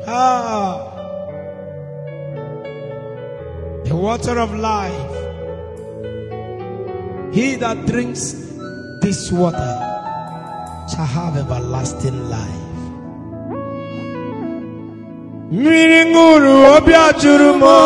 The water of life. He that drinks this water shall have everlasting life. Miringuru obia jurumo,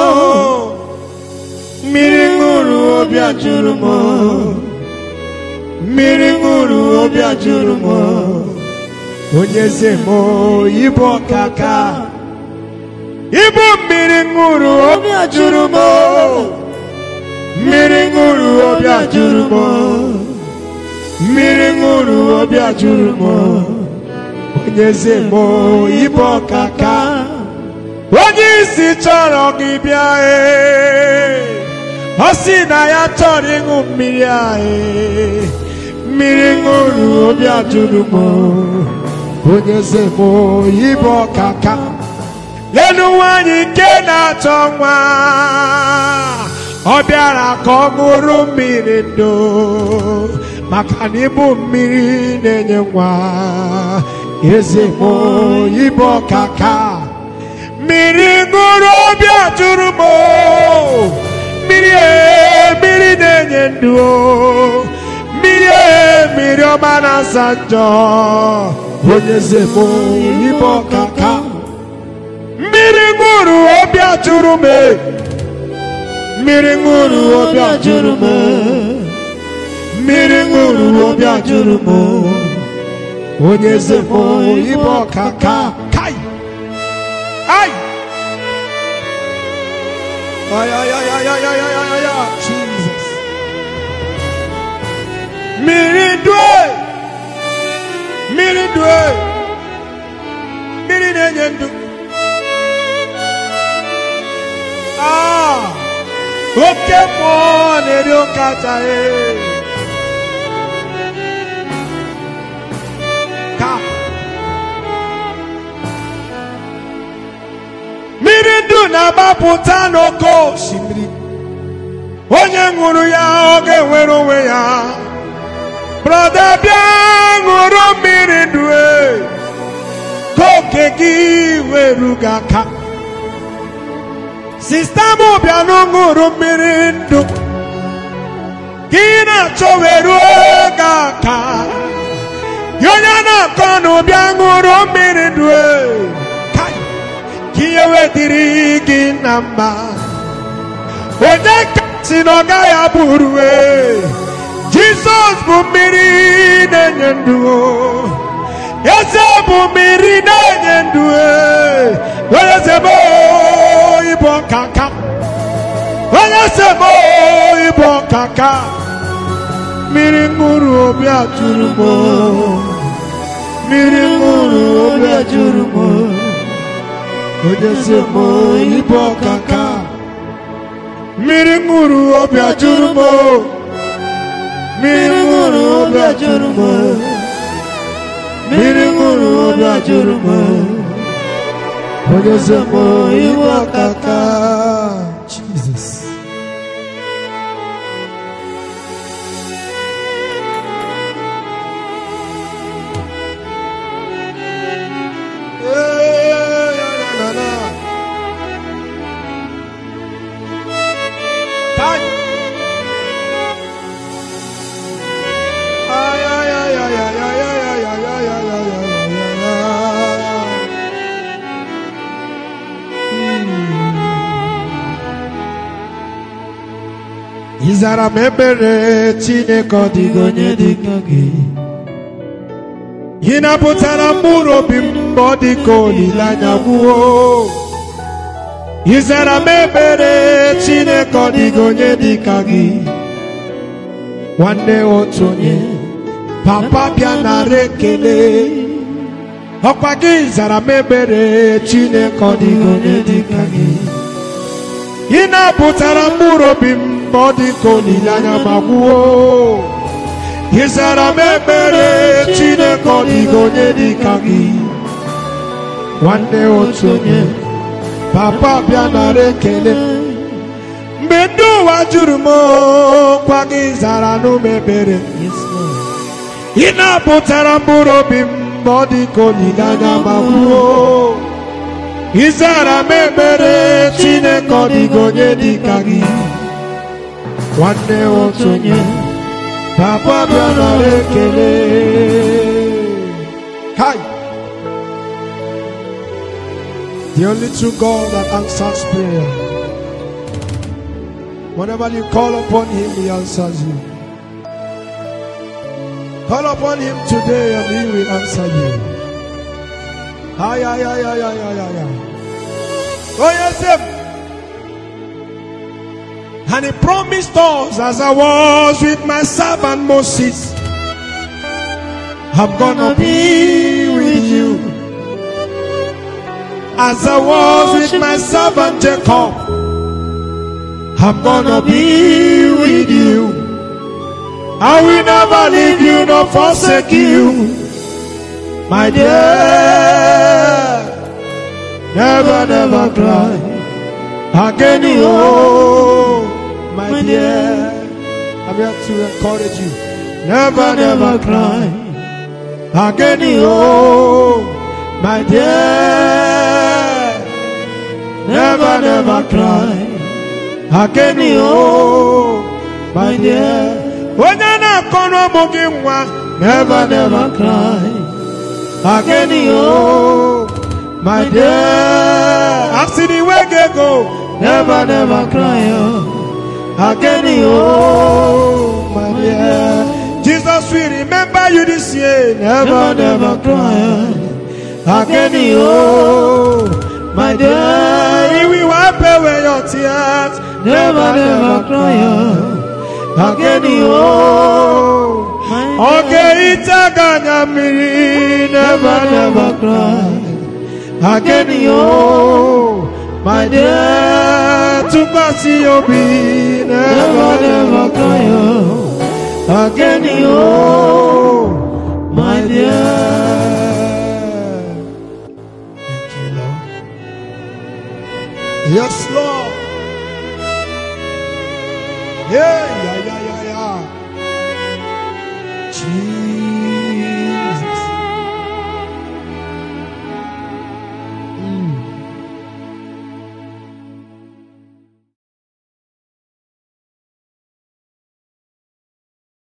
miringuru obia jurumo, miringuru obia jurumo. Onyezemo ibo kaka, ibo miringuru obia jurumo, miringuru obia jurumo, miringuru obia jurumo. Onyezemo ibo kaka. Onyisi choro gibia Osina ya chori ngumiria Miringuru obia jurumo. Onyezemo ibo kaka. Lenu wanyi kena chongwa Obiara konguru mirindo Makanibu mirine nyengwa Ezemo ibo kaka. Miringuru obia jurumo, miri nenyenduo, miri omana sanjo. Onyezemo ibo kaka. Miringuru obia jurume, miringuru obia jurume, miringuru obia jurumo. Onyezemo ibo kaka. Kai. Ay! Ay, ay, ay, ay, ay, ay, ay, ay, ay, Jesus. Mirindwe, mirinenyendu. Okay, mo nerio kachae. Ka. Mirindu na baputa no ko shimri. Onye nguru ya oge nwere onwe ya. Brother bia nguru mirindu koke gi weruga ka. Sister mo bia no nguru mirindu. Kina choweru ga ka. Yonya na kono bia nguru mirindu Kiyewe dirigi namba Onyeka sinoga ya buruwe Jesus bumiri nenyenduo Yese bumiri nenyenduwe Oyesebo ibo kaka Oyesebo ibo kaka Miringuru obia jurumo Miringuru obia jurumo Onyezemo ibo kaka. Miringuru obia jurumo. Miringuru obia jurumo. Miringuru obia jurumo. Onyezemo ibo kaka. Jesus. Izara membere Chineke odigonye dikagi. Hina putara muro bimbo dikoli la nyaguo. Izara membere Chineke odigonye dikagi. Wande otonye papa biana rekele. Okwagi izara membere Chineke odigonye dikagi. Hina putara muro bimbo Body koni lanya maguo. Yesara membere chine koni gonye dikagi. Wande otonye papa biana rekele. Mbendu wajurumo kwa gizara no membere. Ina putara mburo bim body koni lanya maguo. Izara mebere Chineke odigonye dikagi. One day otonye Papa bianare kele. Kai. The only true God that answers prayer. Whenever you call upon Him, He answers you. Call upon Him today and He will answer you. Ay, ay, ay, ay, ay, ay, ay, ay. Oh yes, and He promised us, as I was with my servant Moses, I'm gonna be with you. As I was with my servant Jacob, I'm gonna be with you. I will never leave you nor forsake you, my dear. Never, never cry again, oh, my dear. I'm here to encourage you. Never, never cry again, oh, my dear. Never, never cry again, oh, my dear. Never, never cry again, oh, my dear. I've seen the way they go. Never, never cry again, oh, my dear. Jesus will remember you this year. Never, never cry again, oh, my dear. He will wipe away your tears. Never, never cry again, oh, okay, it's a gonna be. Never, never cry again, oh, my dear. To pass your be. Never, never cry again, oh, my dear. Thank you, Lord. Yes, Lord. Yeah, yeah, yeah, yeah, yeah. Jesus.